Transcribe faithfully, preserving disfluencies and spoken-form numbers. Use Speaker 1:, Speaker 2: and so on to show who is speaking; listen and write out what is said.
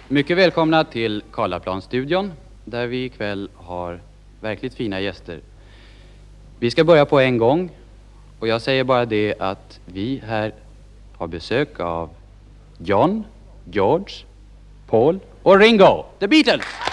Speaker 1: Mycket välkomna till Karlaplanstudion där vi ikväll har verkligt fina gäster. Vi ska börja på en gång och jag säger bara det att vi här har besök av John, George, Paul och Ringo, The Beatles!